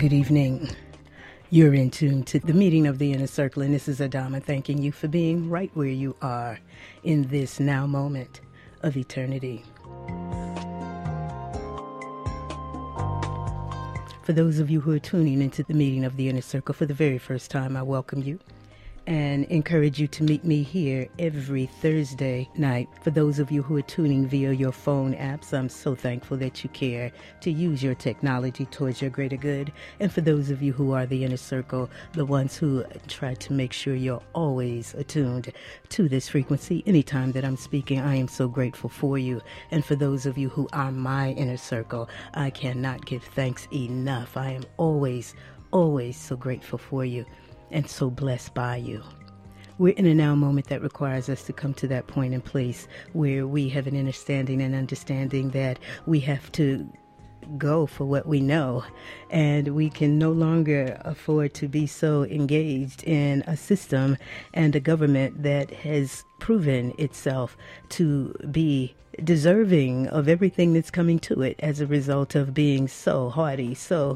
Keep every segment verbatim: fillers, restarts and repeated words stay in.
Good evening. You're in tune to the meeting of the Inner Circle, and this is Adama thanking you for being right where you are in this now moment of eternity. For those of you who are tuning into the meeting of the Inner Circle for the very first time, I welcome you and encourage you to meet me here every Thursday night. For those of you who are tuning via your phone apps, I'm so thankful that you care to use your technology towards your greater good. And for those of you who are the Inner Circle, the ones who try to make sure you're always attuned to this frequency anytime that I'm speaking, I am so grateful for you. And for those of you who are my Inner Circle, I cannot give thanks enough. I am always, always so grateful for you and so blessed by you. We're in a now moment that requires us to come to that point and place where we have an understanding and understanding that we have to go for what we know, and we can no longer afford to be so engaged in a system and a government that has proven itself to be deserving of everything that's coming to it as a result of being so haughty, so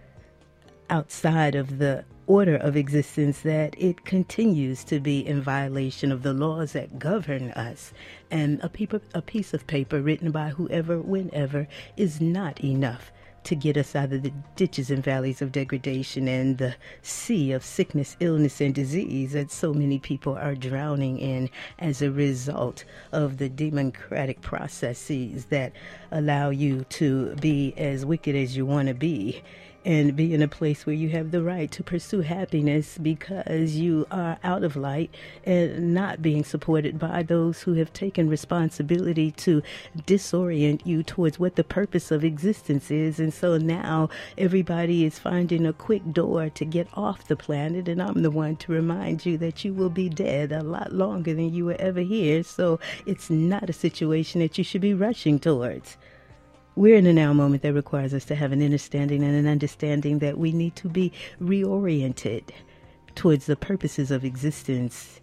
outside of the order of existence, that it continues to be in violation of the laws that govern us. And a, paper, a piece of paper written by whoever, whenever, is not enough to get us out of the ditches and valleys of degradation and the sea of sickness, illness, and disease that so many people are drowning in as a result of the democratic processes that allow you to be as wicked as you want to be and be in a place where you have the right to pursue happiness because you are out of light and not being supported by those who have taken responsibility to disorient you towards what the purpose of existence is. And so now everybody is finding a quick door to get off the planet, and I'm the one to remind you that you will be dead a lot longer than you were ever here. So it's not a situation that you should be rushing towards. We're in a now moment that requires us to have an understanding and an understanding that we need to be reoriented towards the purposes of existence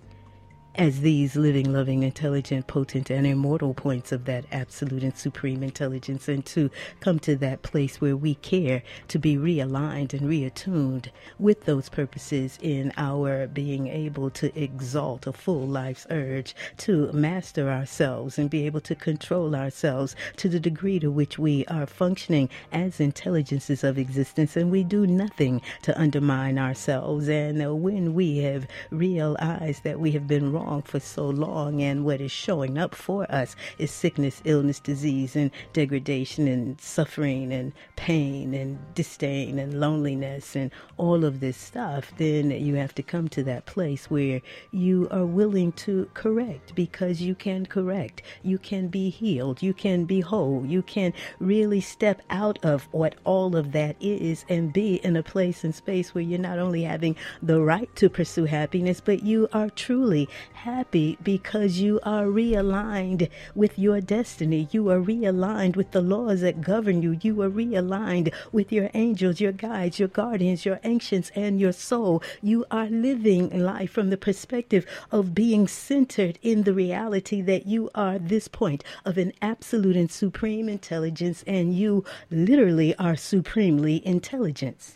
as these living, loving, intelligent, potent, and immortal points of that absolute and supreme intelligence, and to come to that place where we care to be realigned and reattuned with those purposes in our being able to exalt a full life's urge to master ourselves and be able to control ourselves to the degree to which we are functioning as intelligences of existence, and we do nothing to undermine ourselves. And when we have realized that we have been wrong for so long, and what is showing up for us is sickness, illness, disease, and degradation, and suffering, and pain, and disdain, and loneliness, and all of this stuff, then you have to come to that place where you are willing to correct, because you can correct, you can be healed, you can be whole, you can really step out of what all of that is and be in a place and space where you're not only having the right to pursue happiness, but you are truly happy because you are realigned with your destiny. You are realigned with the laws that govern you. You are realigned with your angels, your guides, your guardians, your ancients, and your soul. You are living life from the perspective of being centered in the reality that you are this point of an absolute and supreme intelligence, and you literally are supremely intelligent.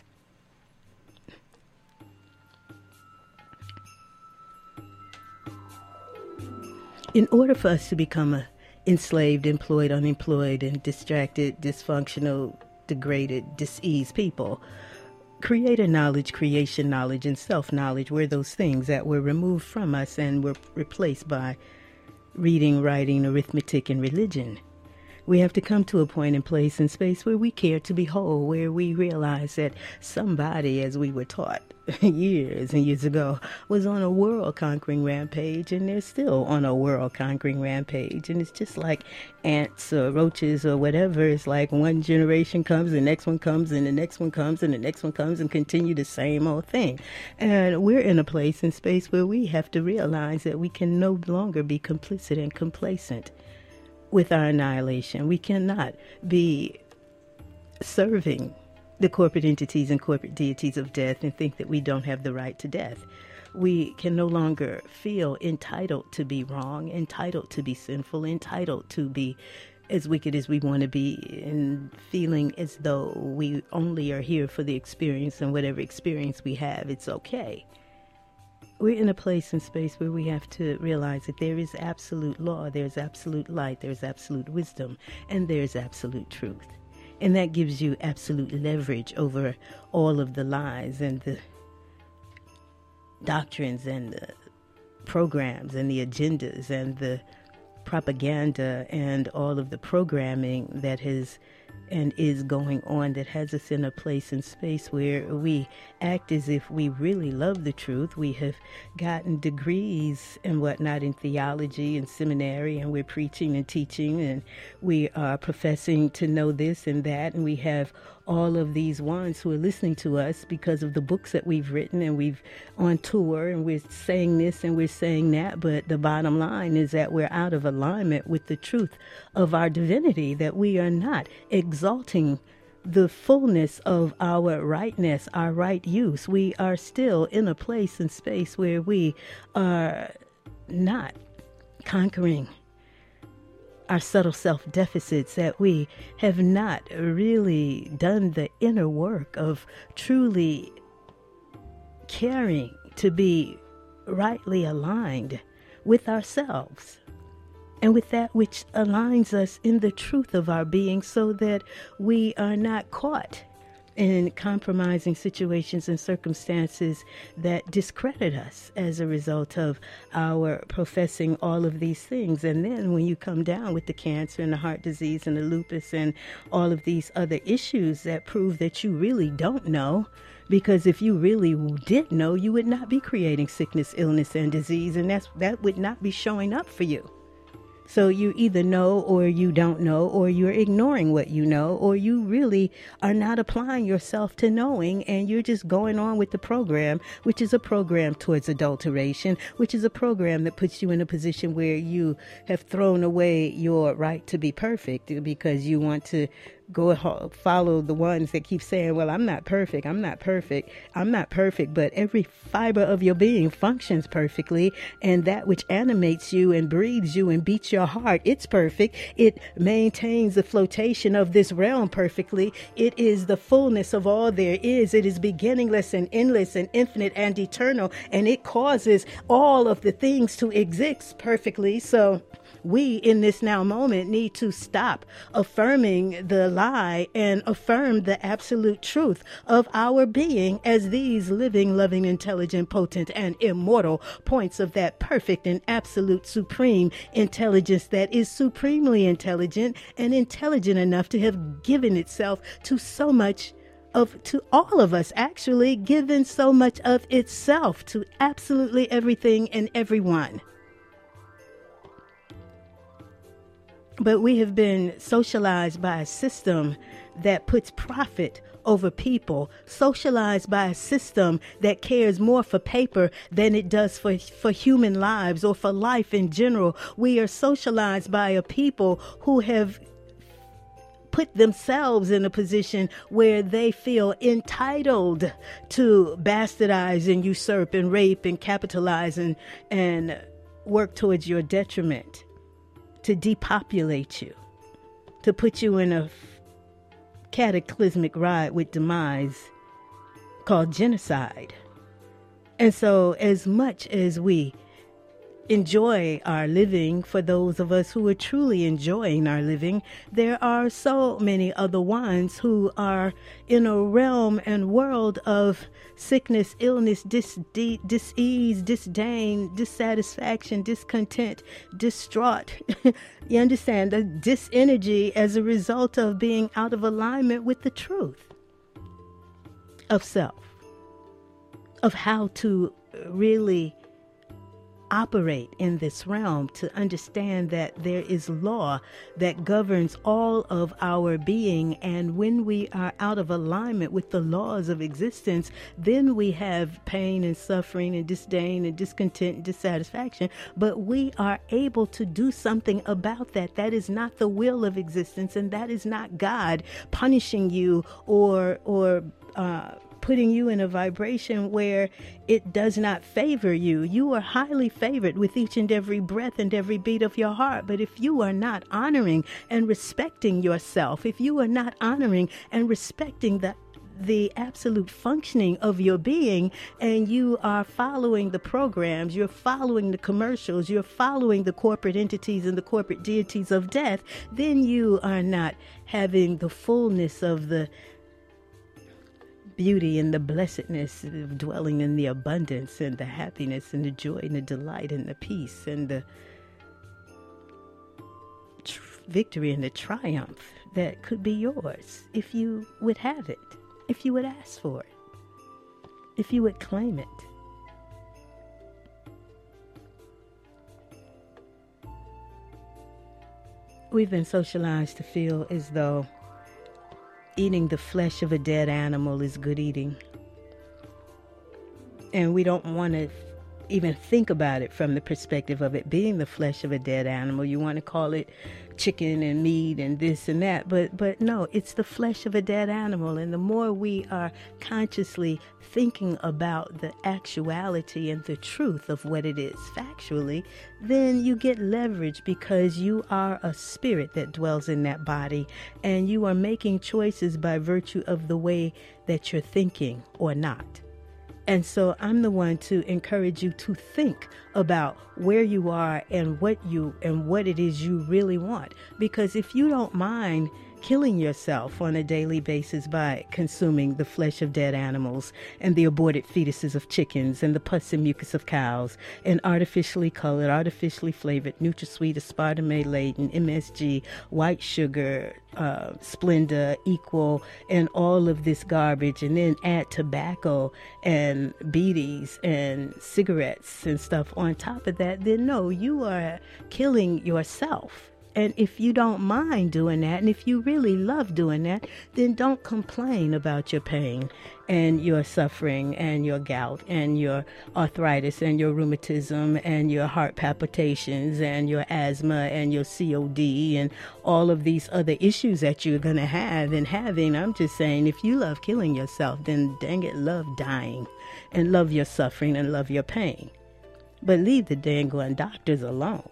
In order for us to become a enslaved, employed, unemployed, and distracted, dysfunctional, degraded, diseased people, creator knowledge, creation knowledge, and self-knowledge were those things that were removed from us and were replaced by reading, writing, arithmetic, and religion. We have to come to a point and place and space where we care to be whole, where we realize that somebody, as we were taught years and years ago, was on a world-conquering rampage, and they're still on a world-conquering rampage. And it's just like ants or roaches or whatever. It's like one generation comes, the next one comes, and the next one comes, and the next one comes, and continue the same old thing. And we're in a place and space where we have to realize that we can no longer be complicit and complacent with our annihilation. We cannot be serving the corporate entities and corporate deities of death and think that we don't have the right to death. We can no longer feel entitled to be wrong, entitled to be sinful, entitled to be as wicked as we want to be and feeling as though we only are here for the experience, and whatever experience we have, it's okay. We're in a place and space where we have to realize that there is absolute law, there's absolute light, there's absolute wisdom, and there's absolute truth. And that gives you absolute leverage over all of the lies and the doctrines and the programs and the agendas and the propaganda and all of the programming that has and is going on, that has us in a place and space where we act as if we really love the truth. We have gotten degrees and whatnot in theology and seminary, and we're preaching and teaching, and we are professing to know this and that, and we have all of these ones who are listening to us because of the books that we've written, and we've on tour, and we're saying this and we're saying that. But the bottom line is that we're out of alignment with the truth of our divinity, that we are not exalting the fullness of our rightness, our right use. We are still in a place and space where we are not conquering our subtle self-deficits, that we have not really done the inner work of truly caring to be rightly aligned with ourselves and with that which aligns us in the truth of our being, so that we are not caught in compromising situations and circumstances that discredit us as a result of our professing all of these things. And then when you come down with the cancer and the heart disease and the lupus and all of these other issues that prove that you really don't know, because if you really did know, you would not be creating sickness, illness, and disease, and that's that would not be showing up for you. So you either know or you don't know, or you're ignoring what you know, or you really are not applying yourself to knowing, and you're just going on with the program, which is a program towards adulteration, which is a program that puts you in a position where you have thrown away your right to be perfect because you want to go follow the ones that keep saying, well, I'm not perfect, I'm not perfect, I'm not perfect, but every fiber of your being functions perfectly, and that which animates you and breathes you and beats your heart, it's perfect. It maintains the flotation of this realm perfectly. It is the fullness of all there is. It is beginningless and endless and infinite and eternal, and it causes all of the things to exist perfectly. So we in this now moment need to stop affirming the lie and affirm the absolute truth of our being as these living, loving, intelligent, potent, and immortal points of that perfect and absolute supreme intelligence that is supremely intelligent and intelligent enough to have given itself to so much of, to all of us, actually given so much of itself to absolutely everything and everyone. But we have been socialized by a system that puts profit over people, socialized by a system that cares more for paper than it does for, for human lives or for life in general. We are socialized by a people who have put themselves in a position where they feel entitled to bastardize and usurp and rape and capitalize and, and work towards your detriment, to depopulate you, to put you in a cataclysmic ride with demise called genocide. And so as much as we enjoy our living, for those of us who are truly enjoying our living, there are so many other ones who are in a realm and world of sickness, illness, dis, dis, dis-ease, disdain, dissatisfaction, discontent, distraught. You understand? The dis-energy as a result of being out of alignment with the truth of self, of how to really operate in this realm, to understand that there is law that governs all of our being. And when we are out of alignment with the laws of existence, then we have pain and suffering and disdain and discontent and dissatisfaction. But we are able to do something about that. That is not the will of existence, and that is not God punishing you or or uh putting you in a vibration where it does not favor you. You are highly favored with each and every breath and every beat of your heart. But if you are not honoring and respecting yourself, if you are not honoring and respecting the the absolute functioning of your being, and you are following the programs, you're following the commercials, you're following the corporate entities and the corporate deities of death, then you are not having the fullness of the beauty and the blessedness of dwelling in the abundance and the happiness and the joy and the delight and the peace and the tr- victory and the triumph that could be yours if you would have it. If you would ask for it, if you would claim it. We've been socialized to feel as though eating the flesh of a dead animal is good eating. And we don't want to even think about it from the perspective of it being the flesh of a dead animal. You want to call it chicken and meat and this and that, but but no, it's the flesh of a dead animal. And the more we are consciously thinking about the actuality and the truth of what it is factually, then you get leverage, because you are a spirit that dwells in that body, and you are making choices by virtue of the way that you're thinking or not. And so I'm the one to encourage you to think about where you are and what you and what it is you really want. Because if you don't mind killing yourself on a daily basis by consuming the flesh of dead animals and the aborted fetuses of chickens and the pus and mucus of cows and artificially colored, artificially flavored, NutraSweet, aspartame-laden, M S G, white sugar, uh, Splenda, Equal, and all of this garbage, and then add tobacco and beaties and cigarettes and stuff on top of that, then no, you are killing yourself. And if you don't mind doing that, and if you really love doing that, then don't complain about your pain and your suffering and your gout and your arthritis and your rheumatism and your heart palpitations and your asthma and your C O D and all of these other issues that you're going to have and having. I'm just saying, if you love killing yourself, then dang it, love dying and love your suffering and love your pain. But leave the dang on doctors alone,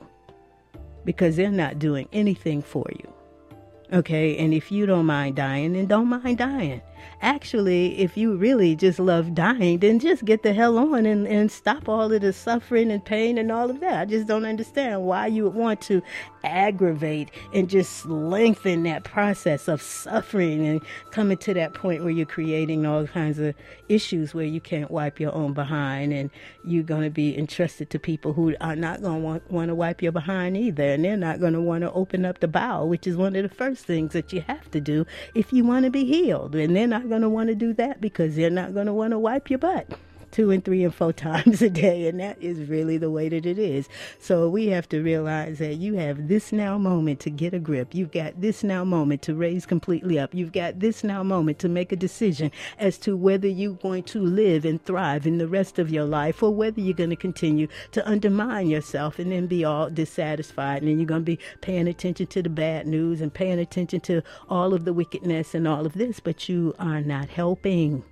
because they're not doing anything for you. Okay, and if you don't mind dying, then don't mind dying. Actually, if you really just love dying, then just get the hell on and, and stop all of the suffering and pain and all of that. I just don't understand why you would want to aggravate and just lengthen that process of suffering and coming to that point where you're creating all kinds of issues where you can't wipe your own behind, and you're going to be entrusted to people who are not going to want, want to wipe your behind either, and they're not going to want to open up the bowel, which is one of the first things that you have to do if you want to be healed. And they're not going to want to do that because they're not going to want to wipe your butt two and three and four times a day. And that is really the way that it is. So we have to realize that you have this now moment to get a grip. You've got this now moment to raise completely up. You've got this now moment to make a decision as to whether you're going to live and thrive in the rest of your life, or whether you're going to continue to undermine yourself and then be all dissatisfied. And then you're going to be paying attention to the bad news and paying attention to all of the wickedness and all of this, but you are not helping.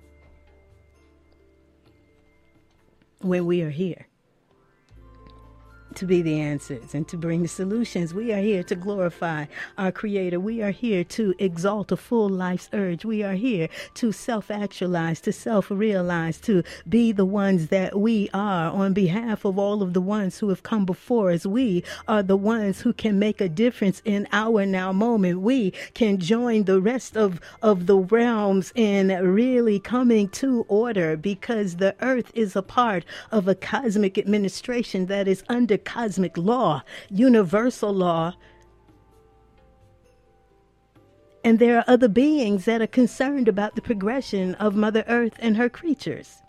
When we are here to be the answers and to bring the solutions, we are here to glorify our Creator. We are here to exalt a full life's urge. We are here to self-actualize, to self-realize, to be the ones that we are on behalf of all of the ones who have come before us. We are the ones who can make a difference in our now moment. We can join the rest of, of the realms in really coming to order, because the earth is a part of a cosmic administration that is under cosmic law, universal law. And there are other beings that are concerned about the progression of Mother Earth and her creatures.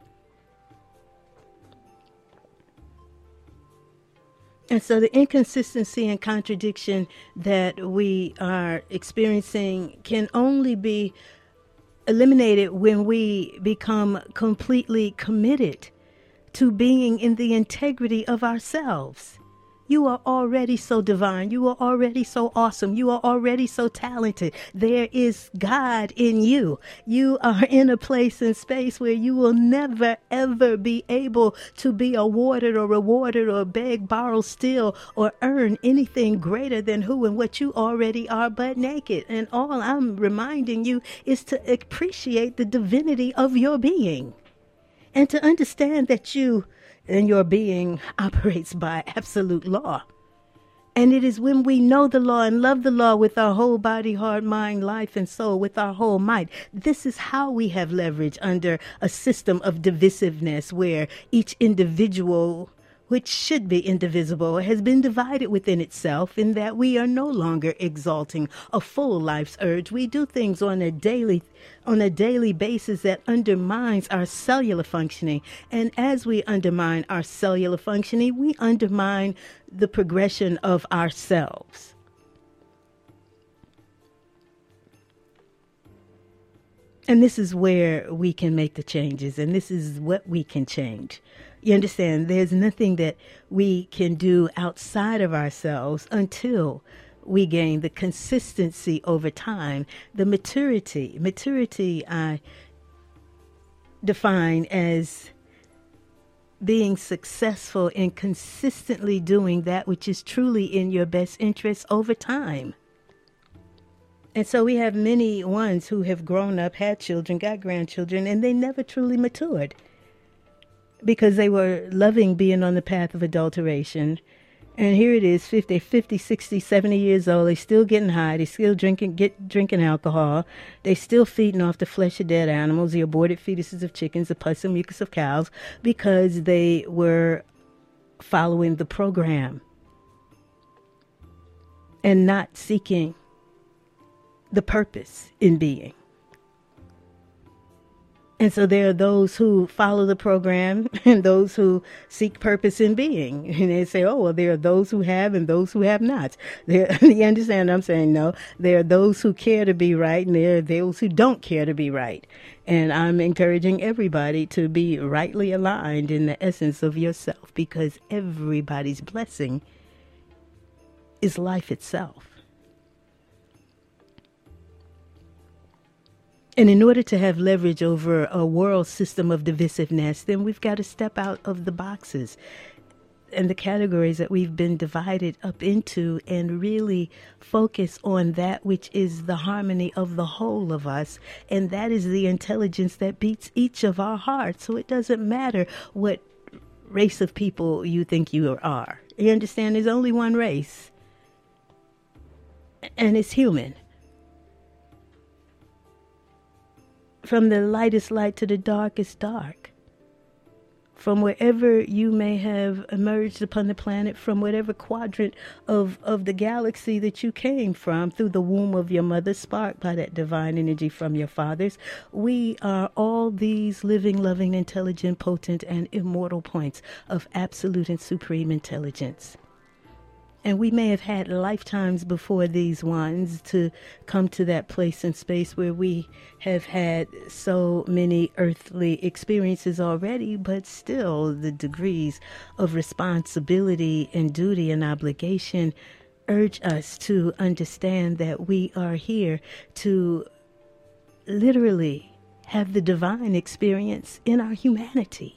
And so the inconsistency and contradiction that we are experiencing can only be eliminated when we become completely committed to being in the integrity of ourselves. You are already so divine. You are already so awesome. You are already so talented. There is God in you. You are in a place and space where you will never, ever be able to be awarded or rewarded or beg, borrow, steal, or earn anything greater than who and what you already are but naked. And all I'm reminding you is to appreciate the divinity of your being and to understand that you and your being operates by absolute law. And it is when we know the law and love the law with our whole body, heart, mind, life, and soul, with our whole might. This is how we have leverage under a system of divisiveness where each individual, which should be indivisible, has been divided within itself, in that we are no longer exalting a full life's urge. We do things on a daily on a daily basis that undermines our cellular functioning. And as we undermine our cellular functioning, we undermine the progression of ourselves. And this is where we can make the changes, and this is what we can change. You understand, there's nothing that we can do outside of ourselves until we gain the consistency over time, the maturity. Maturity I define as being successful in consistently doing that which is truly in your best interest over time. And so we have many ones who have grown up, had children, got grandchildren, and they never truly matured because they were loving being on the path of adulteration. And here it is, fifty, fifty, sixty, seventy years old. They still getting high. They still drinking, get drinking alcohol. They still feeding off the flesh of dead animals, the aborted fetuses of chickens, the pus and mucus of cows, because they were following the program and not seeking the purpose in being. And so there are those who follow the program and those who seek purpose in being. And they say, oh, well, there are those who have and those who have not. There, you understand what I'm saying? No, there are those who care to be right and there are those who don't care to be right. And I'm encouraging everybody to be rightly aligned in the essence of yourself, because everybody's blessing is life itself. And in order to have leverage over a world system of divisiveness, then we've got to step out of the boxes and the categories that we've been divided up into and really focus on that which is the harmony of the whole of us. And that is the intelligence that beats each of our hearts. So it doesn't matter what race of people you think you are. You understand? There's only one race, and it's human. From the lightest light to the darkest dark. From wherever you may have emerged upon the planet, from whatever quadrant of, of the galaxy that you came from, through the womb of your mother, sparked by that divine energy from your fathers, we are all these living, loving, intelligent, potent, and immortal points of absolute and supreme intelligence. And we may have had lifetimes before these ones to come to that place and space where we have had so many earthly experiences already, but still the degrees of responsibility and duty and obligation urge us to understand that we are here to literally have the divine experience in our humanity.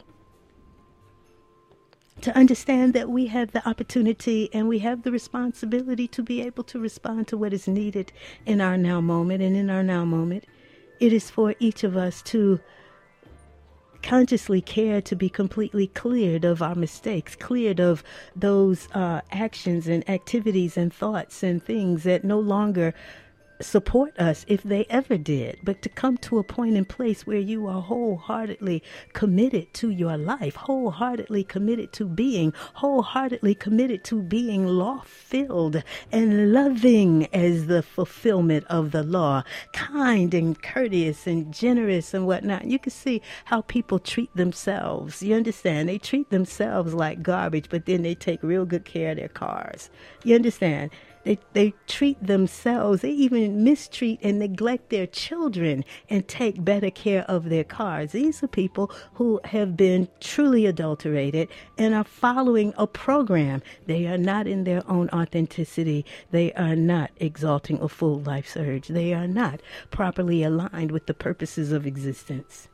To understand that we have the opportunity and we have the responsibility to be able to respond to what is needed in our now moment. And in our now moment, it is for each of us to consciously care to be completely cleared of our mistakes, cleared of those uh, actions and activities and thoughts and things that no longer support us, if they ever did, but to come to a point and place where you are wholeheartedly committed to your life, wholeheartedly committed to being, wholeheartedly committed to being law-filled and loving as the fulfillment of the law, kind and courteous and generous and whatnot. You can see how people treat themselves. You understand? They treat themselves like garbage, but then they take real good care of their cars. You understand? They, they treat themselves, they even mistreat and neglect their children and take better care of their cars. These are people who have been truly adulterated and are following a program. They are not in their own authenticity. They are not exalting a full life surge. They are not properly aligned with the purposes of existence.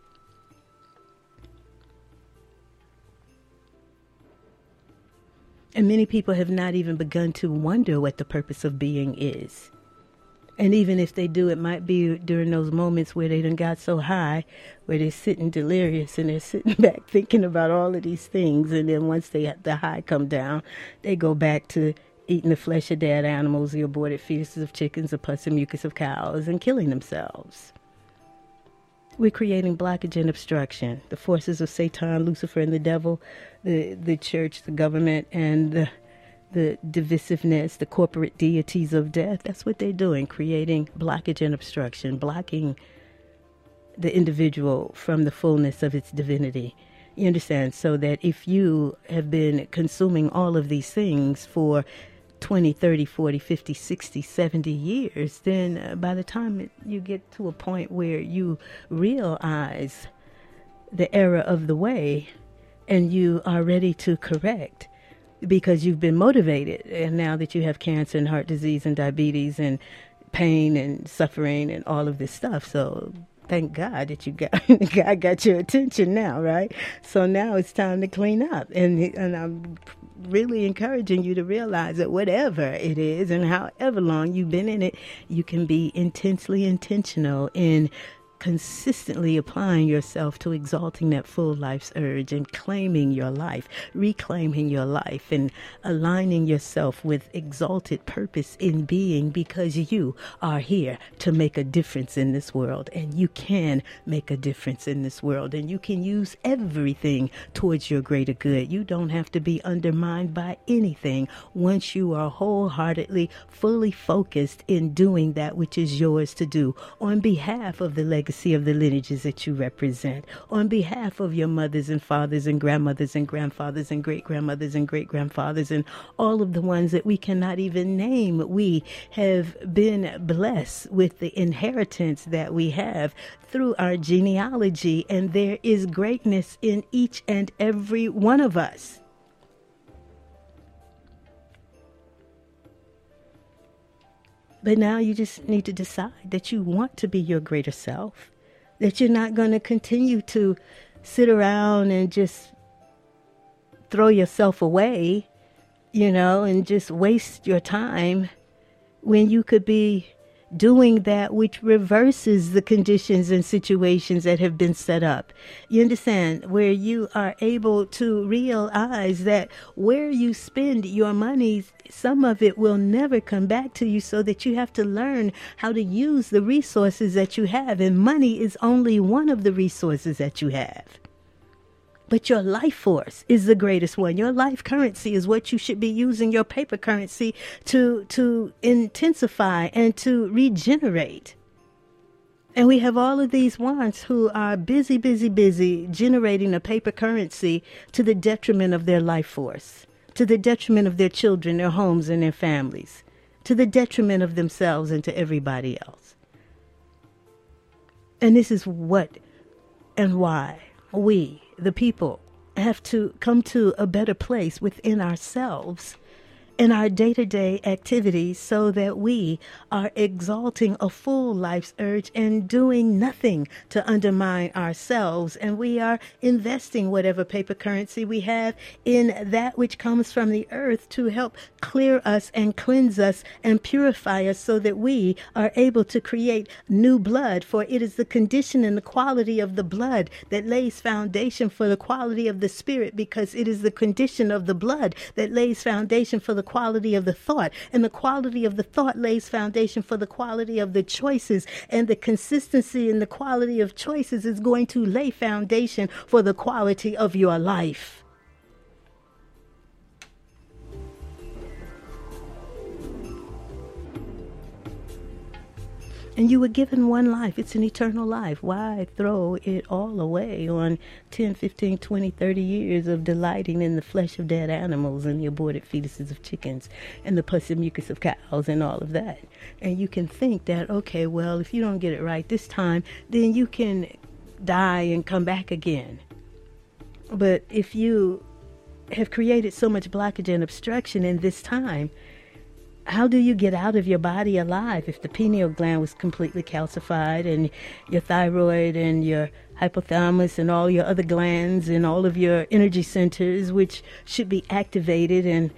And many people have not even begun to wonder what the purpose of being is. And even if they do, it might be during those moments where they done got so high, where they're sitting delirious and they're sitting back thinking about all of these things. And then once they the high come down, they go back to eating the flesh of dead animals, the aborted fetuses of chickens, the pus and mucus of cows, and killing themselves. We're creating blockage and obstruction. The forces of Satan, Lucifer, and the devil, the the church, the government, and the, the divisiveness, the corporate deities of death. That's what they're doing, creating blockage and obstruction, blocking the individual from the fullness of its divinity. You understand? So that if you have been consuming all of these things for twenty, thirty, forty, fifty, sixty, seventy years, then uh, by the time it, you get to a point where you realize the error of the way and you are ready to correct because you've been motivated, and now that you have cancer and heart disease and diabetes and pain and suffering and all of this stuff. So thank God that you got God got your attention now, right? So now it's time to clean up, and and I'm really encouraging you to realize that whatever it is and however long you've been in it, you can be intensely intentional in consistently applying yourself to exalting that full life's urge and claiming your life, reclaiming your life, and aligning yourself with exalted purpose in being, because you are here to make a difference in this world, and you can make a difference in this world, and you can use everything towards your greater good. You don't have to be undermined by anything once you are wholeheartedly, fully focused in doing that which is yours to do on behalf of the legacy of the lineages that you represent, on behalf of your mothers and fathers and grandmothers and grandfathers and great-grandmothers and great-grandfathers and all of the ones that we cannot even name. We have been blessed with the inheritance that we have through our genealogy, and there is greatness in each and every one of us. But now you just need to decide that you want to be your greater self, that you're not going to continue to sit around and just throw yourself away, you know, and just waste your time when you could be doing that which reverses the conditions and situations that have been set up. You understand? Where you are able to realize that where you spend your money, some of it will never come back to you, so that you have to learn how to use the resources that you have. And money is only one of the resources that you have. But your life force is the greatest one. Your life currency is what you should be using your paper currency to, to intensify and to regenerate. And we have all of these ones who are busy, busy, busy generating a paper currency to the detriment of their life force, to the detriment of their children, their homes, and their families, to the detriment of themselves and to everybody else. And this is what and why we, the people, have to come to a better place within ourselves in our day-to-day activities, so that we are exalting a full life's urge and doing nothing to undermine ourselves. And we are investing whatever paper currency we have in that which comes from the earth to help clear us and cleanse us and purify us, so that we are able to create new blood. For it is the condition and the quality of the blood that lays foundation for the quality of the spirit, because it is the condition of the blood that lays foundation for the quality of the thought, and the quality of the thought lays foundation for the quality of the choices, and the consistency and the quality of choices is going to lay foundation for the quality of your life. And you were given one life. It's an eternal life. Why throw it all away on ten, fifteen, twenty, thirty years of delighting in the flesh of dead animals and the aborted fetuses of chickens and the pus and mucus of cows and all of that? And you can think that, okay, well, if you don't get it right this time, then you can die and come back again. But if you have created so much blockage and obstruction in this time, how do you get out of your body alive if the pineal gland was completely calcified and your thyroid and your hypothalamus and all your other glands and all of your energy centers, which should be activated and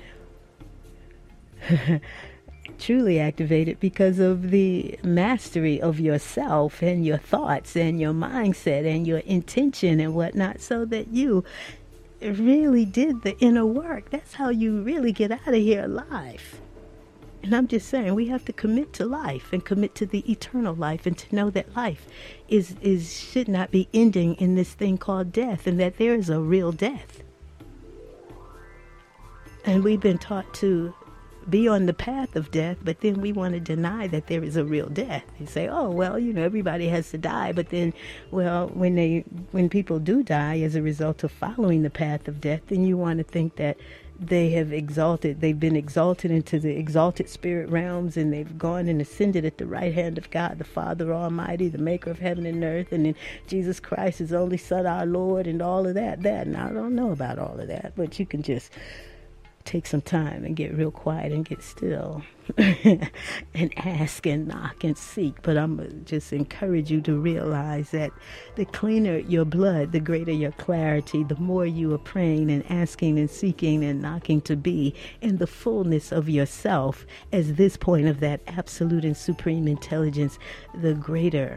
truly activated because of the mastery of yourself and your thoughts and your mindset and your intention and whatnot, so that you really did the inner work. That's how you really get out of here alive. And I'm just saying, we have to commit to life and commit to the eternal life, and to know that life is, is should not be ending in this thing called death, and that there is a real death. And we've been taught to be on the path of death, but then we want to deny that there is a real death. They say, oh, well, you know, everybody has to die. But then, well, when they when people do die as a result of following the path of death, then you want to think that they have exalted, they've been exalted into the exalted spirit realms, and they've gone and ascended at the right hand of God, the Father Almighty, the maker of heaven and earth, and then Jesus Christ, his only Son, our Lord, and all of that. That, and I don't know about all of that, but you can just take some time and get real quiet and get still and ask and knock and seek. But I'm going to just encourage you to realize that the cleaner your blood, the greater your clarity, the more you are praying and asking and seeking and knocking to be in the fullness of yourself as this point of that absolute and supreme intelligence, the greater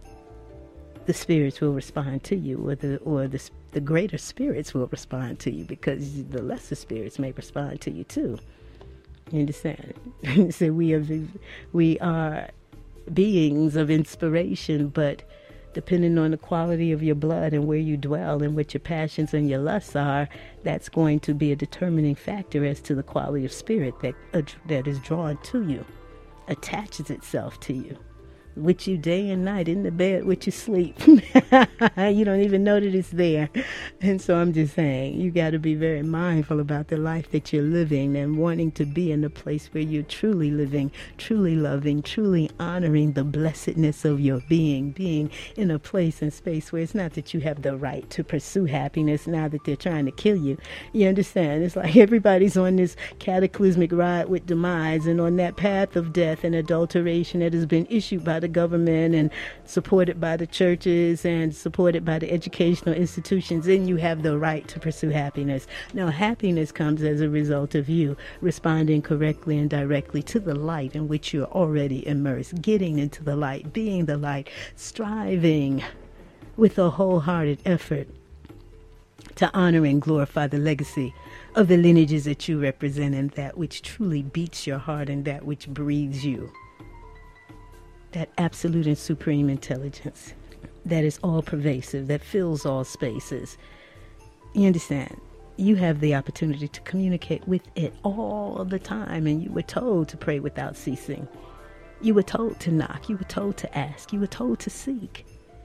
the spirits will respond to you, or the or the the greater spirits will respond to you, because the lesser spirits may respond to you too. You understand? So we are we are beings of inspiration, but depending on the quality of your blood and where you dwell and what your passions and your lusts are, that's going to be a determining factor as to the quality of spirit that uh, that is drawn to you, attaches itself to you, with you day and night, in the bed with you sleep. You don't even know that it's there. And so I'm just saying, you got to be very mindful about the life that you're living, and wanting to be in a place where you're truly living, truly loving, truly honoring the blessedness of your being, being in a place and space where it's not that you have the right to pursue happiness now that they're trying to kill you. You understand? It's like everybody's on this cataclysmic ride with demise, and on that path of death and adulteration that has been issued by the government and supported by the churches and supported by the educational institutions, then you have the right to pursue happiness. Now, happiness comes as a result of you responding correctly and directly to the light in which you're already immersed, getting into the light, being the light, striving with a wholehearted effort to honor and glorify the legacy of the lineages that you represent, and that which truly beats your heart and that which breathes you. That absolute and supreme intelligence that is all pervasive, that fills all spaces. You understand? You have the opportunity to communicate with it all the time, and you were told to pray without ceasing. You were told to knock. You were told to ask. You were told to seek.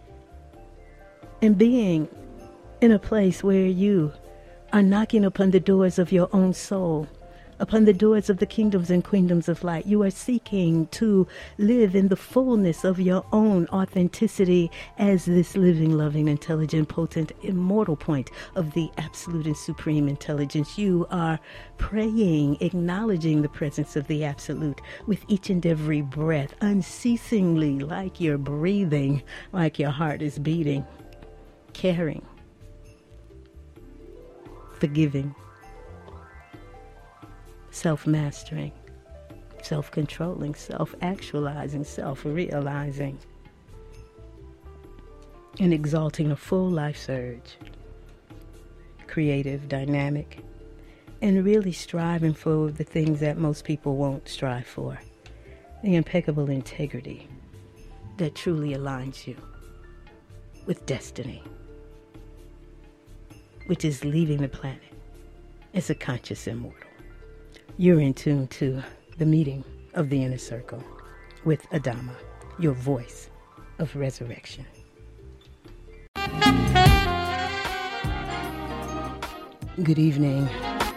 And being in a place where you are knocking upon the doors of your own soul, upon the doors of the kingdoms and queendoms of light, you are seeking to live in the fullness of your own authenticity as this living, loving, intelligent, potent, immortal point of the absolute and supreme intelligence. You are praying, acknowledging the presence of the absolute with each and every breath, unceasingly, like you're breathing, like your heart is beating, caring, forgiving, self-mastering, self-controlling, self-actualizing, self-realizing, and exalting a full life surge, creative, dynamic, and really striving for the things that most people won't strive for. The impeccable integrity that truly aligns you with destiny, which is leaving the planet as a conscious immortal. You're in tune to the meeting of the Inner Circle with Adama. your voice of resurrection. Good evening.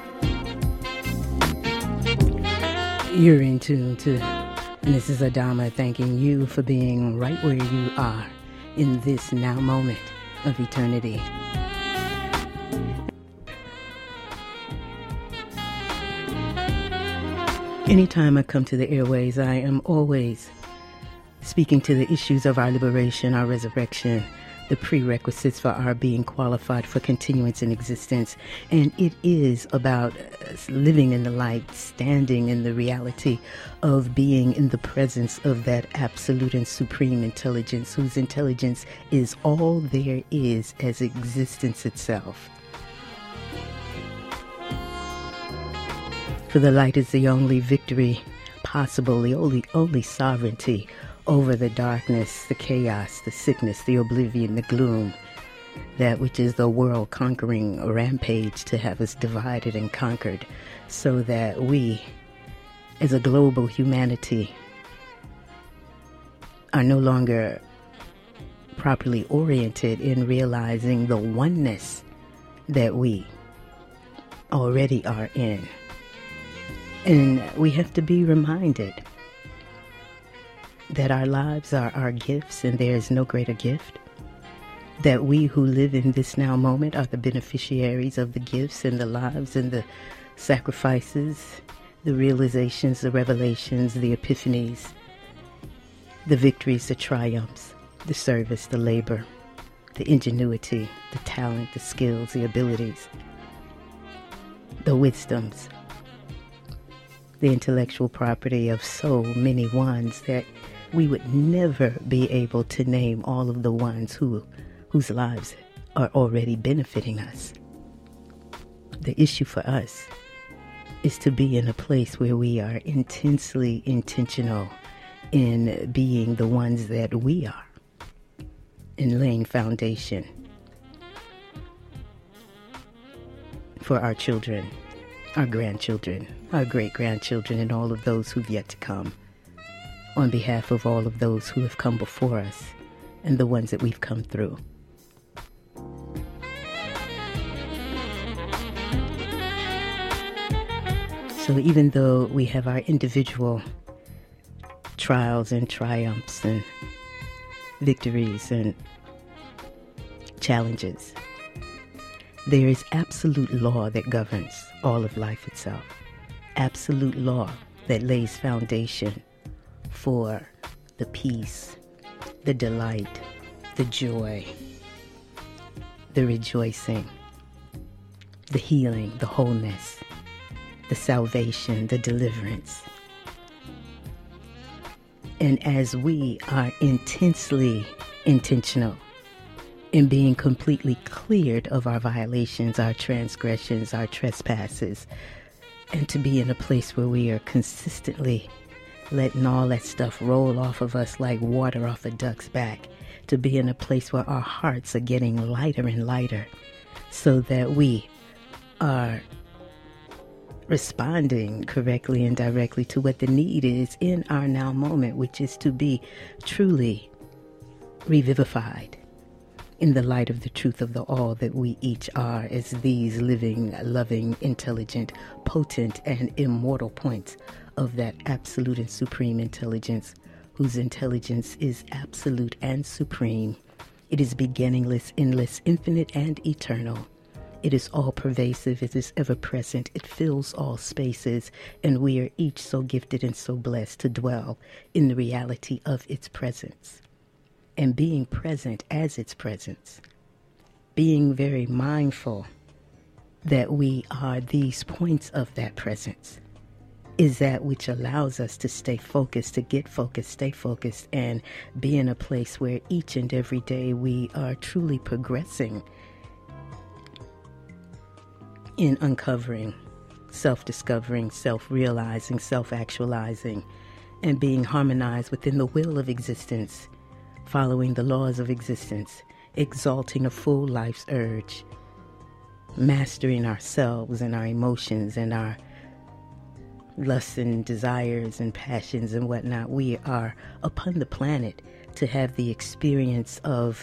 You're in tune to, and this is Adama thanking you for being right where you are in this now moment of eternity. Anytime I come to the airways, I am always speaking to the issues of our liberation, our resurrection, the prerequisites for our being qualified for continuance in existence. And it is about living in the light, standing in the reality of being in the presence of that absolute and supreme intelligence, whose intelligence is all there is as existence itself. For the light is the only victory possible, the only, only sovereignty over the darkness, the chaos, the sickness, the oblivion, the gloom, that which is the world-conquering rampage to have us divided and conquered, so that we, as a global humanity, are no longer properly oriented in realizing the oneness that we already are in. And we have to be reminded that our lives are our gifts and there is no greater gift. That we who live in this now moment are the beneficiaries of the gifts and the lives and the sacrifices, the realizations, the revelations, the epiphanies, the victories, the triumphs, the service, the labor, the ingenuity, the talent, the skills, the abilities, the wisdoms, the intellectual property of so many ones that we would never be able to name all of the ones who, whose lives are already benefiting us. The issue for us is to be in a place where we are intensely intentional in being the ones that we are, in laying foundation for our children, our grandchildren, our great-grandchildren, and all of those who've yet to come, on behalf of all of those who have come before us and the ones that we've come through. So even though we have our individual trials and triumphs and victories and challenges, there is absolute law that governs all of life itself. Absolute law that lays foundation for the peace, the delight, the joy, the rejoicing, the healing, the wholeness, the salvation, the deliverance. And as we are intensely intentional in being completely cleared of our violations, our transgressions, our trespasses, and to be in a place where we are consistently letting all that stuff roll off of us like water off a duck's back, to be in a place where our hearts are getting lighter and lighter, so that we are responding correctly and directly to what the need is in our now moment, which is to be truly revivified in the light of the truth of the all that we each are as these living, loving, intelligent, potent, and immortal points of that absolute and supreme intelligence, whose intelligence is absolute and supreme. It is beginningless, endless, infinite, and eternal. It is all-pervasive, it is ever-present, it fills all spaces, and we are each so gifted and so blessed to dwell in the reality of its presence. And being present as its presence, being very mindful that we are these points of that presence, is that which allows us to stay focused, to get focused, stay focused, and be in a place where each and every day we are truly progressing in uncovering, self-discovering, self-realizing, self-actualizing, and being harmonized within the will of existence, following the laws of existence, exalting a full life's urge, mastering ourselves and our emotions and our lusts and desires and passions and whatnot. We are upon the planet to have the experience of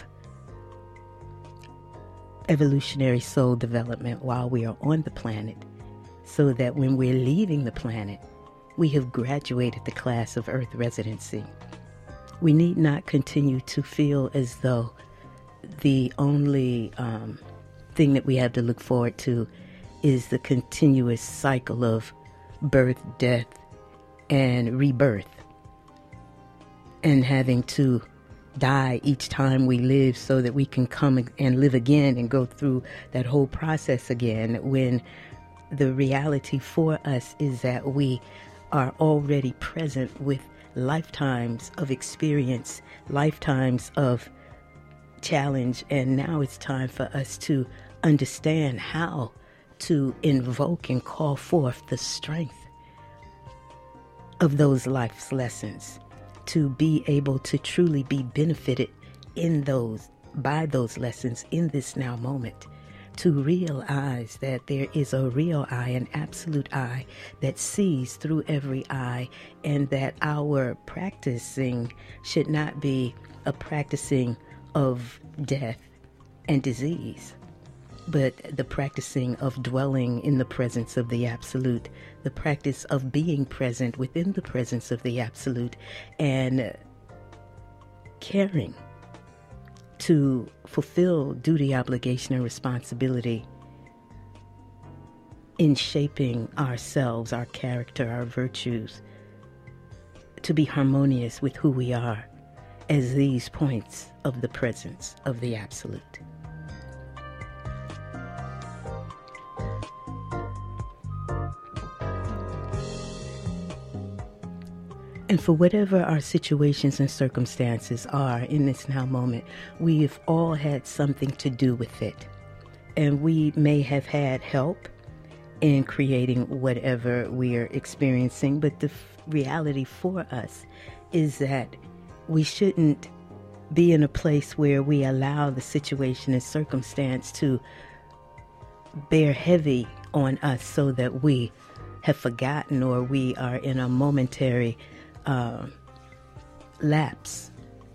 evolutionary soul development while we are on the planet, so that when we're leaving the planet, we have graduated the class of Earth residency. We need not continue to feel as though the only um, thing that we have to look forward to is the continuous cycle of birth, death, and rebirth, and having to die each time we live so that we can come and live again and go through that whole process again, when the reality for us is that we are already present with lifetimes of experience, lifetimes of challenge, and now it's time for us to understand how to invoke and call forth the strength of those life's lessons, to be able to truly be benefited in those, by those lessons in this now moment, to realize that there is a real I, an absolute I, that sees through every eye, and that our practicing should not be a practicing of death and disease, but the practicing of dwelling in the presence of the absolute, the practice of being present within the presence of the absolute, and caring to fulfill duty, obligation, and responsibility in shaping ourselves, our character, our virtues, to be harmonious with who we are as these points of the presence of the absolute. And for whatever our situations and circumstances are in this now moment, we've all had something to do with it. And we may have had help in creating whatever we are experiencing, but the f- reality for us is that we shouldn't be in a place where we allow the situation and circumstance to bear heavy on us so that we have forgotten, or we are in a momentary Uh, lapse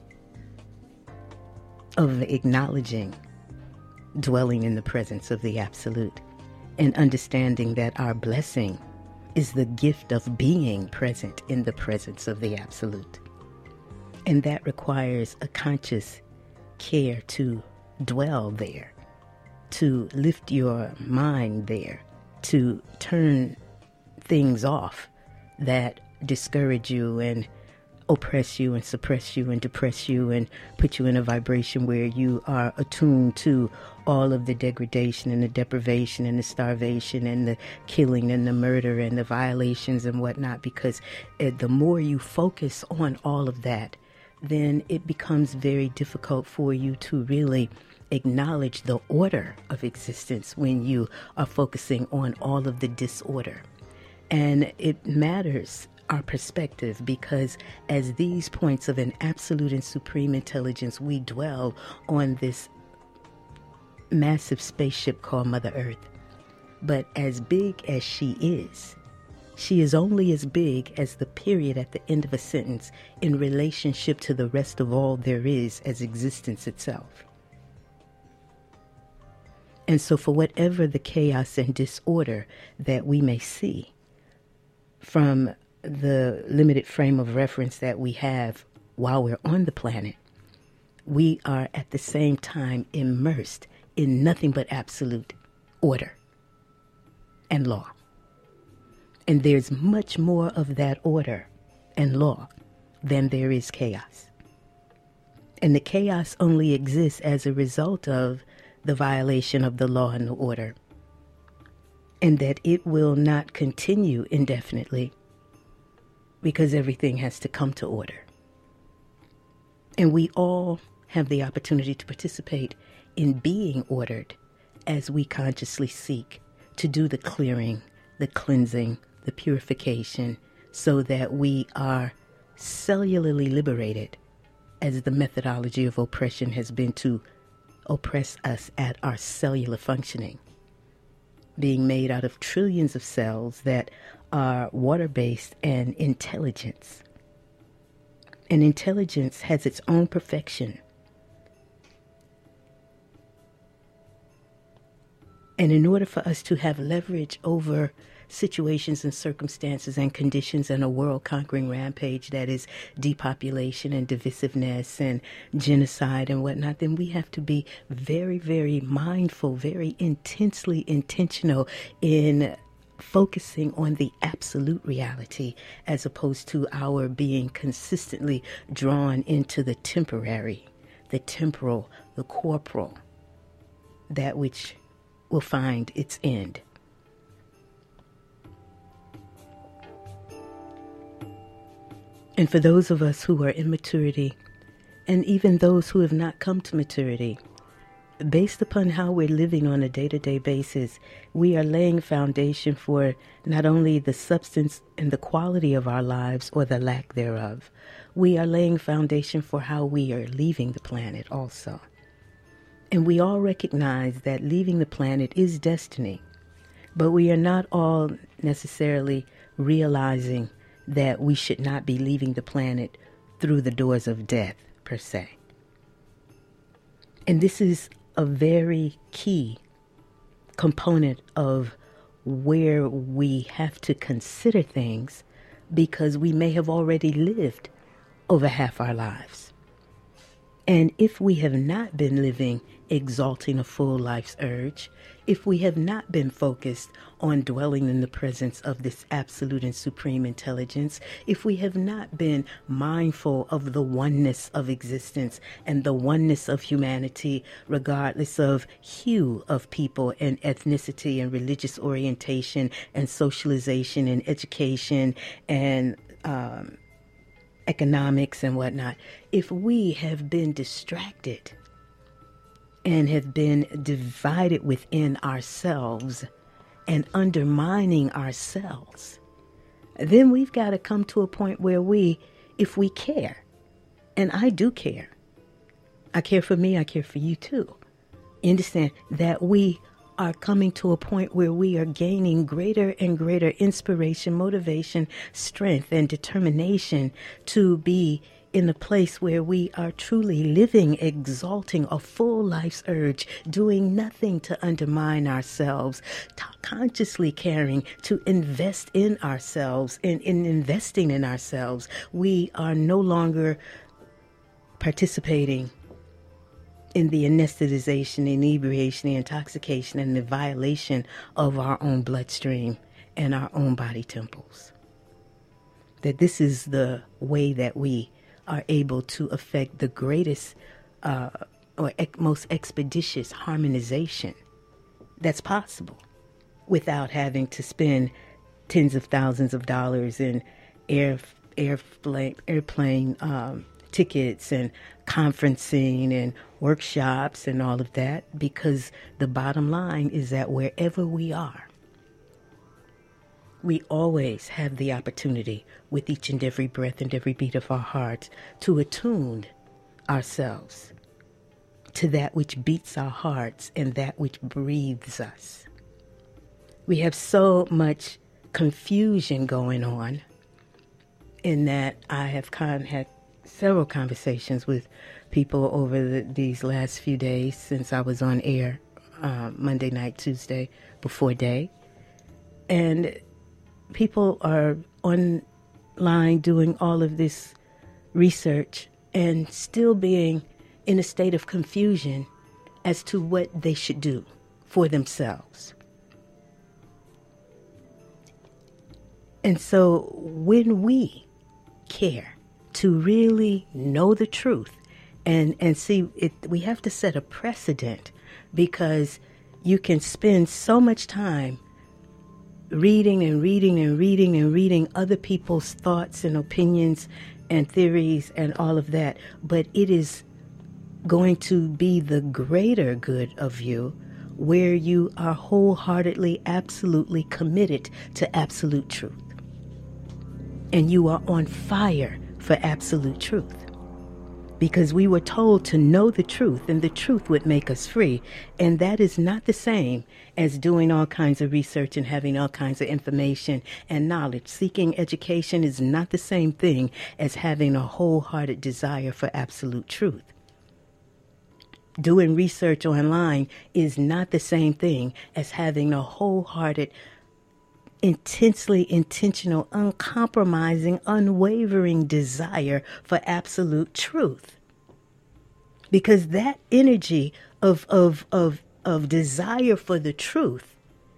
of acknowledging, dwelling in the presence of the absolute, and understanding that our blessing is the gift of being present in the presence of the absolute. And that requires a conscious care to dwell there, to lift your mind there, to turn things off that discourage you and oppress you and suppress you and depress you and put you in a vibration where you are attuned to all of the degradation and the deprivation and the starvation and the killing and the murder and the violations and whatnot. Because uh, the more you focus on all of that, then it becomes very difficult for you to really acknowledge the order of existence when you are focusing on all of the disorder. And it matters our perspective, because as these points of an absolute and supreme intelligence, we dwell on this massive spaceship called Mother Earth. But as big as she is, she is only as big as the period at the end of a sentence in relationship to the rest of all there is as existence itself. And so for whatever the chaos and disorder that we may see from the limited frame of reference that we have while we're on the planet, we are at the same time immersed in nothing but absolute order and law. And there's much more of that order and law than there is chaos. And the chaos only exists as a result of the violation of the law and the order, and that it will not continue indefinitely, because everything has to come to order. And we all have the opportunity to participate in being ordered as we consciously seek to do the clearing, the cleansing, the purification, so that we are cellularly liberated, as the methodology of oppression has been to oppress us at our cellular functioning, being made out of trillions of cells that are water-based and intelligence. And intelligence has its own perfection. And in order for us to have leverage over situations and circumstances and conditions and a world-conquering rampage that is depopulation and divisiveness and genocide and whatnot, then we have to be very, very mindful, very intensely intentional in focusing on the absolute reality as opposed to our being consistently drawn into the temporary, the temporal, the corporal, that which will find its end. And for those of us who are in maturity, and even those who have not come to maturity, based upon how we're living on a day-to-day basis, we are laying foundation for not only the substance and the quality of our lives or the lack thereof, we are laying foundation for how we are leaving the planet also. And we all recognize that leaving the planet is destiny, but we are not all necessarily realizing that we should not be leaving the planet through the doors of death, per se. And this is a very key component of where we have to consider things, because we may have already lived over half our lives. And if we have not been living exalting a full life's urge, if we have not been focused on dwelling in the presence of this absolute and supreme intelligence, if we have not been mindful of the oneness of existence and the oneness of humanity, regardless of hue of people and ethnicity and religious orientation and socialization and education and um, economics and whatnot, if we have been distracted and have been divided within ourselves and undermining ourselves, then we've got to come to a point where we, if we care, and I do care, I care for me, I care for you too, you understand that we are coming to a point where we are gaining greater and greater inspiration, motivation, strength, and determination to be in a place where we are truly living, exalting a full life's urge, doing nothing to undermine ourselves, t- consciously caring to invest in ourselves, and in investing in ourselves, we are no longer participating in the anesthetization, inebriation, the intoxication, and the violation of our own bloodstream and our own body temples. That this is the way that we are able to affect the greatest uh, or ec- most expeditious harmonization that's possible without having to spend tens of thousands of dollars in air, airplane, airplane um, tickets and conferencing and workshops and all of that, because the bottom line is that wherever we are, we always have the opportunity with each and every breath and every beat of our hearts to attune ourselves to that which beats our hearts and that which breathes us. We have so much confusion going on in that I have con- had several conversations with people over the, these last few days since I was on air uh, Monday night, Tuesday, before day. And people are online doing all of this research and still being in a state of confusion as to what they should do for themselves. And so when we care to really know the truth and, and see it, we have to set a precedent, because you can spend so much time reading and reading and reading and reading other people's thoughts and opinions and theories and all of that, but it is going to be the greater good of you where you are wholeheartedly, absolutely committed to absolute truth. And you are on fire for absolute truth. because we were told to know the truth and the truth would make us free. And that is not the same as doing all kinds of research and having all kinds of information and knowledge. Seeking education is not the same thing as having a wholehearted desire for absolute truth. Doing research online is not the same thing as having a wholehearted, intensely intentional, uncompromising, unwavering desire for absolute truth. Because that energy of, of, of, of desire for the truth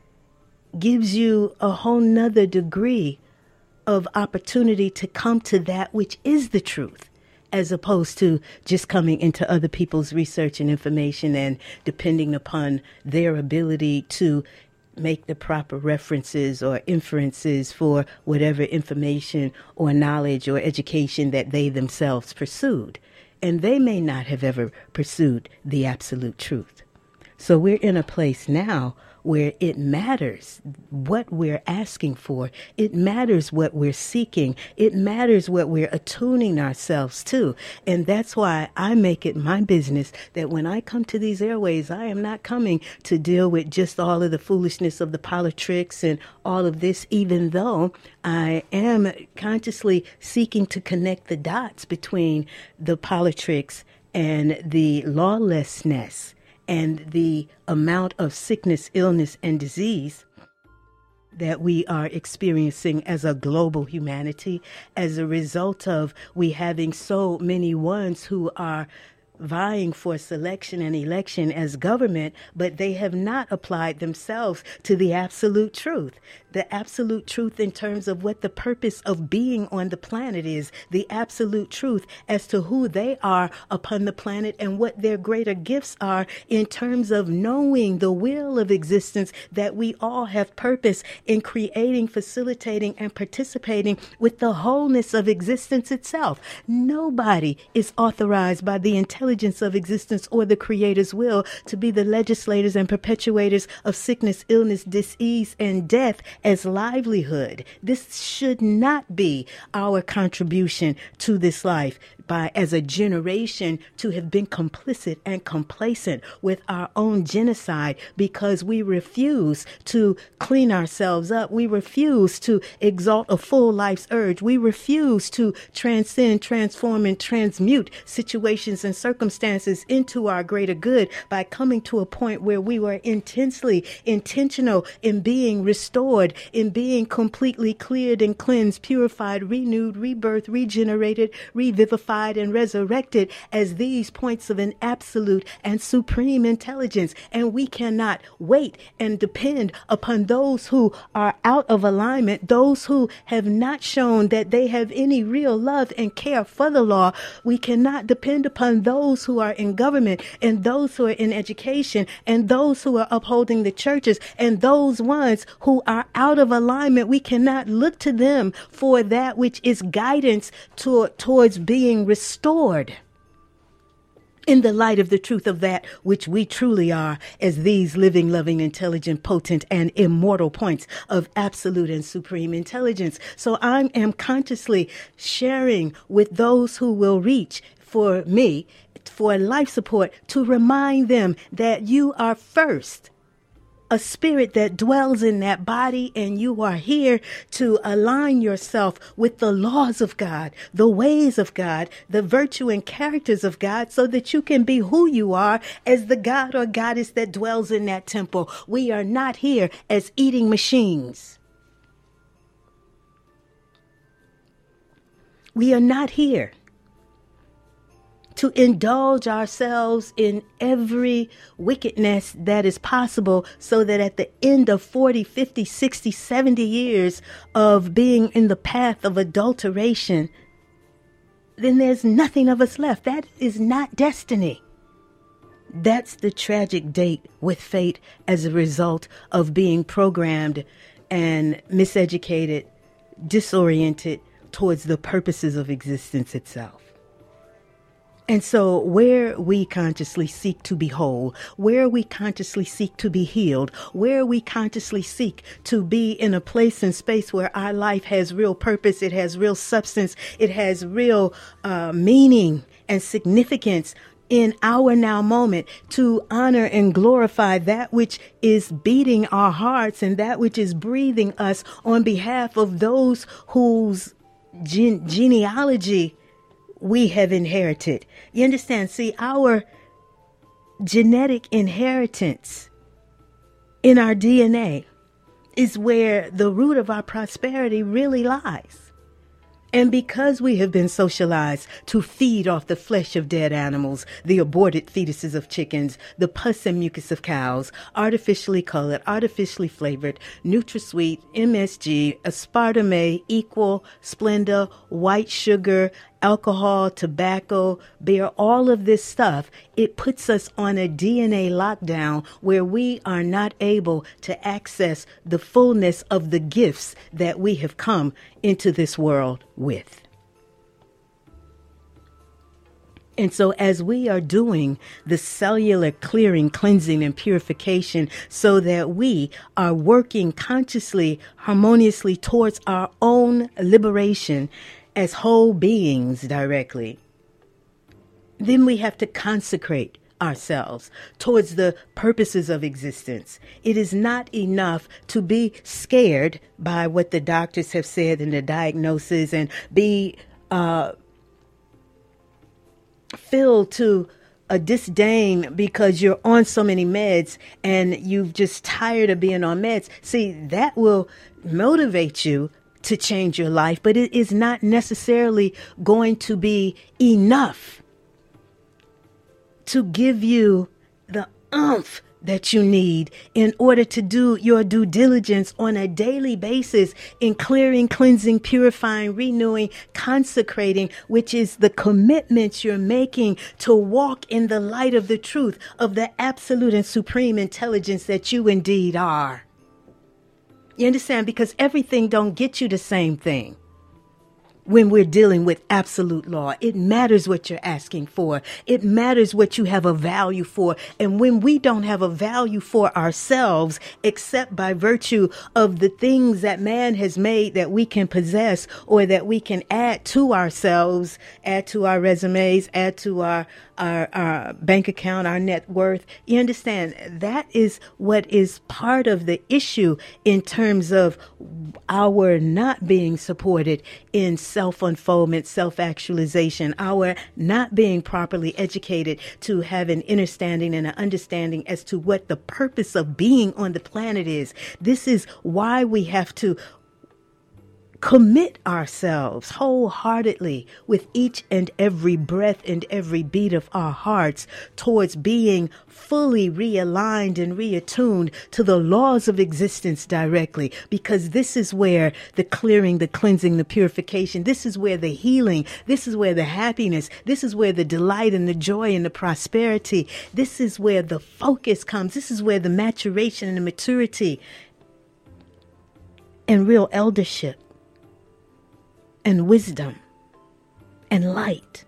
gives you a whole nother degree of opportunity to come to that which is the truth, as opposed to just coming into other people's research and information and depending upon their ability to make the proper references or inferences for whatever information or knowledge or education that they themselves pursued. And they may not have ever pursued the absolute truth. So we're in a place now where it matters what we're asking for. It matters what we're seeking. It matters what we're attuning ourselves to. And that's why I make it my business that when I come to these airways, I am not coming to deal with just all of the foolishness of the politics and all of this, even though I am consciously seeking to connect the dots between the politics and the lawlessness and the amount of sickness, illness, and disease that we are experiencing as a global humanity as a result of we having so many ones who are vying for selection and election as government, but they have not applied themselves to the absolute truth. The absolute truth in terms of what the purpose of being on the planet is, the absolute truth as to who they are upon the planet and what their greater gifts are in terms of knowing the will of existence, that we all have purpose in creating, facilitating, and participating with the wholeness of existence itself. Nobody is authorized by the intelligence of existence or the Creator's will to be the legislators and perpetuators of sickness, illness, disease, and death as livelihood. This should not be our contribution to this life by as a generation to have been complicit and complacent with our own genocide because we refuse to clean ourselves up. We refuse to exalt a full life's urge. We refuse to transcend, transform, and transmute situations and circumstances into our greater good by coming to a point where we were intensely intentional in being restored, in being completely cleared and cleansed, purified, renewed, rebirthed, regenerated, revivified, and resurrected as these points of an absolute and supreme intelligence. And we cannot wait and depend upon those who are out of alignment, those who have not shown that they have any real love and care for the law. We cannot depend upon those who are in government and those who are in education and those who are upholding the churches and those ones who are out of alignment. We cannot look to them for that which is guidance to, towards being restored in the light of the truth of that which we truly are as these living, loving, intelligent, potent, and immortal points of absolute and supreme intelligence. So I am consciously sharing with those who will reach for me for life support to remind them that you are first a spirit that dwells in that body, and you are here to align yourself with the laws of God, the ways of God, the virtue and characters of God, so that you can be who you are as the God or goddess that dwells in that temple. We are not here as eating machines. We are not here to indulge ourselves in every wickedness that is possible so that at the end of forty, fifty, sixty, seventy years of being in the path of adulteration, then there's nothing of us left. That is not destiny. That's the tragic date with fate as a result of being programmed and miseducated, disoriented towards the purposes of existence itself. And so where we consciously seek to be whole, where we consciously seek to be healed, where we consciously seek to be in a place and space where our life has real purpose, it has real substance, it has real uh, meaning and significance in our now moment to honor and glorify that which is beating our hearts and that which is breathing us on behalf of those whose gene- genealogy we have inherited. You understand? See, our genetic inheritance in our D N A is where the root of our prosperity really lies. And because we have been socialized to feed off the flesh of dead animals, the aborted fetuses of chickens, the pus and mucus of cows, artificially colored, artificially flavored, NutraSweet, M S G, aspartame, Equal, Splenda, white sugar, alcohol, tobacco, beer, all of this stuff, it puts us on a D N A lockdown where we are not able to access the fullness of the gifts that we have come into this world with. And so as we are doing the cellular clearing, cleansing, and purification so that we are working consciously, harmoniously towards our own liberation as whole beings directly, then we have to consecrate ourselves towards the purposes of existence. It is not enough to be scared by what the doctors have said in the diagnosis and be uh, filled to a disdain because you're on so many meds and you've just tired of being on meds. See, that will motivate you to change your life, but it is not necessarily going to be enough to give you the oomph that you need in order to do your due diligence on a daily basis in clearing, cleansing, purifying, renewing, consecrating, which is the commitments you're making to walk in the light of the truth of the absolute and supreme intelligence that you indeed are. You understand? Because everything don't get you the same thing. When we're dealing with absolute law, it matters what you're asking for. It matters what you have a value for. And when we don't have a value for ourselves, except by virtue of the things that man has made that we can possess or that we can add to ourselves, add to our resumes, add to our, our, our bank account, our net worth, you understand? That is what is part of the issue in terms of our not being supported in self-unfoldment, self-actualization, our not being properly educated to have an understanding and an understanding as to what the purpose of being on the planet is. This is why we have to commit ourselves wholeheartedly with each and every breath and every beat of our hearts towards being fully realigned and reattuned to the laws of existence directly, because this is where the clearing, the cleansing, the purification, this is where the healing, this is where the happiness, this is where the delight and the joy and the prosperity, this is where the focus comes, this is where the maturation and the maturity and real eldership and wisdom and light.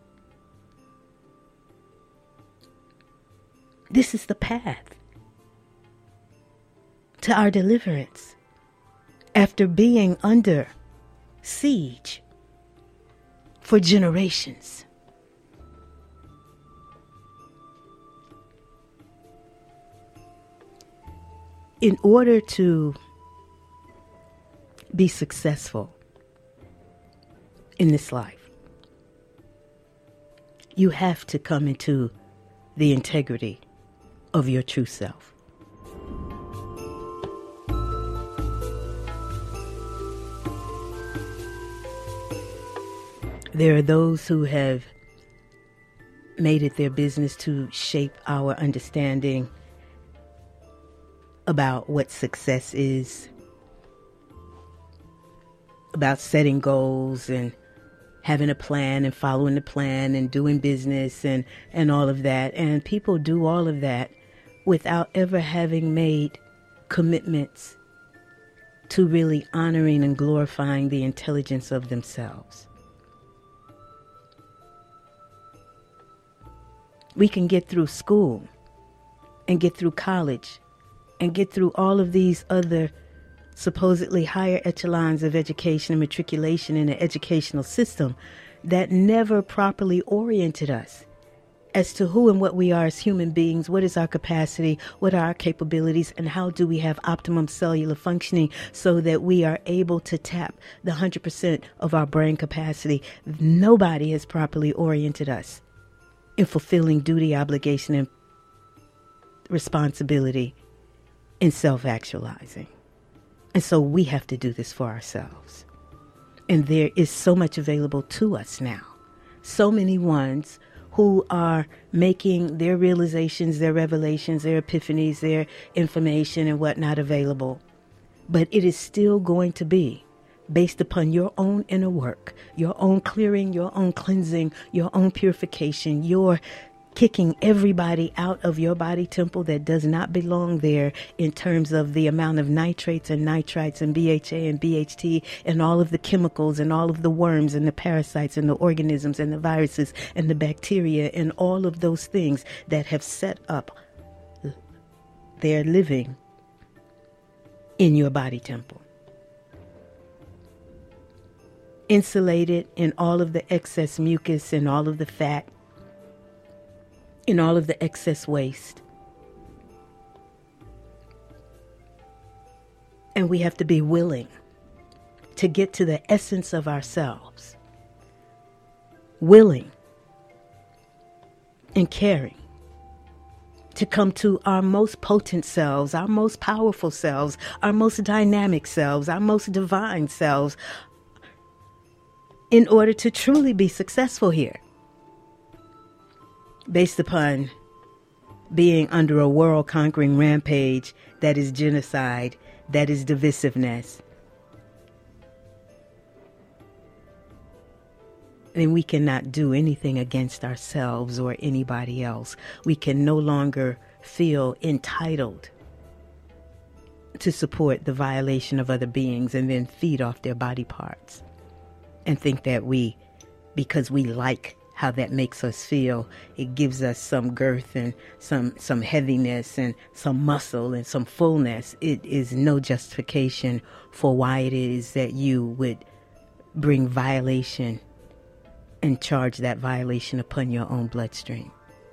This is the path to our deliverance after being under siege for generations. In order to be successful in this life, you have to come into the integrity of your true self. There are those who have made it their business to shape our understanding about what success is, about setting goals and having a plan and following the plan and doing business and, and all of that. And people do all of that without ever having made commitments to really honoring and glorifying the intelligence of themselves. We can get through school and get through college and get through all of these other supposedly higher echelons of education and matriculation in the educational system, that never properly oriented us as to who and what we are as human beings, what is our capacity, what are our capabilities, and how do we have optimum cellular functioning so that we are able to tap the one hundred percent of our brain capacity. Nobody has properly oriented us in fulfilling duty, obligation, and responsibility in self-actualizing. And so we have to do this for ourselves. And there is so much available to us now. So many ones who are making their realizations, their revelations, their epiphanies, their information and whatnot available. But it is still going to be based upon your own inner work, your own clearing, your own cleansing, your own purification, your kicking everybody out of your body temple that does not belong there in terms of the amount of nitrates and nitrites and B H A and B H T and all of the chemicals and all of the worms and the parasites and the organisms and the viruses and the bacteria and all of those things that have set up their living in your body temple. Insulated in all of the excess mucus and all of the fat, in all of the excess waste. And we have to be willing to get to the essence of ourselves. Willing and caring to come to our most potent selves, our most powerful selves, our most dynamic selves, our most divine selves, in order to truly be successful here. Based upon being under a world-conquering rampage that is genocide, that is divisiveness. And we cannot do anything against ourselves or anybody else. We can no longer feel entitled to support the violation of other beings and then feed off their body parts and think that we, because we like how that makes us feel, it gives us some girth and some some heaviness and some muscle and some fullness. It is no justification for why it is that you would bring violation and charge that violation upon your own bloodstream.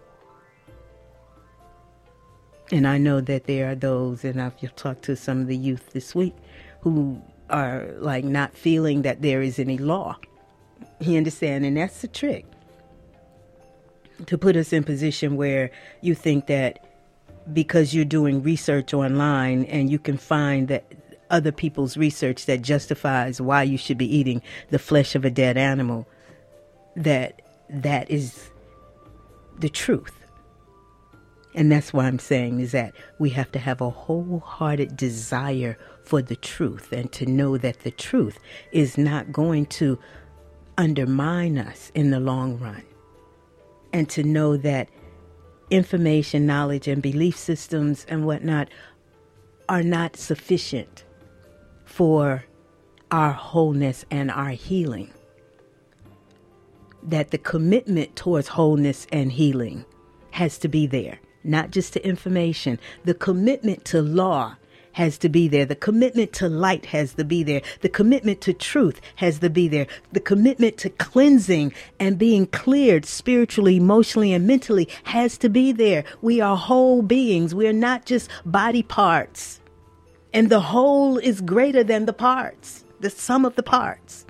And I know that there are those, and I've talked to some of the youth this week, who are like not feeling that there is any law. You understand? And that's the trick. To put us in position where you think that because you're doing research online and you can find that other people's research that justifies why you should be eating the flesh of a dead animal, that that is the truth. And that's why I'm saying is that we have to have a wholehearted desire for the truth and to know that the truth is not going to undermine us in the long run. And to know that information, knowledge, and belief systems and whatnot are not sufficient for our wholeness and our healing. That the commitment towards wholeness and healing has to be there, not just to information. The commitment to law has to be there. The commitment to light has to be there. The commitment to truth has to be there. The commitment to cleansing and being cleared spiritually, emotionally, and mentally has to be there. We are whole beings. We are not just body parts. And the whole is greater than the parts, the sum of the parts.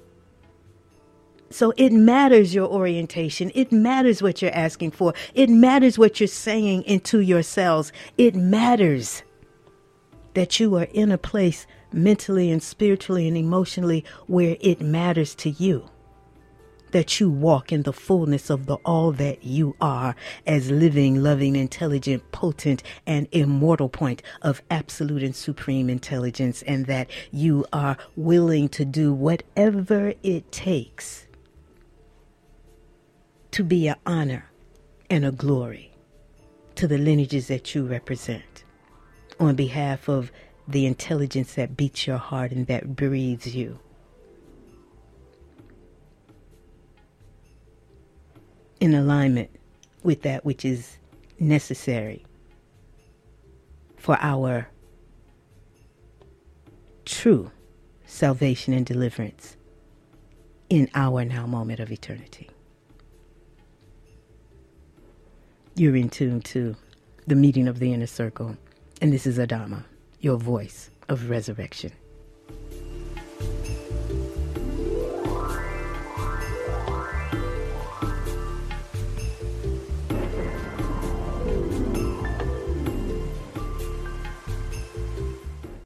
So it matters your orientation. It matters what you're asking for. It matters what you're saying into your cells. It matters that you are in a place mentally and spiritually and emotionally where it matters to you. That you walk in the fullness of the all that you are as living, loving, intelligent, potent, and immortal point of absolute and supreme intelligence, and that you are willing to do whatever it takes to be an honor and a glory to the lineages that you represent. On behalf of the intelligence that beats your heart and that breathes you. In alignment with that which is necessary for our true salvation and deliverance in our now moment of eternity. You're in tune to the meeting of the inner circle, and this is Adama, your voice of resurrection.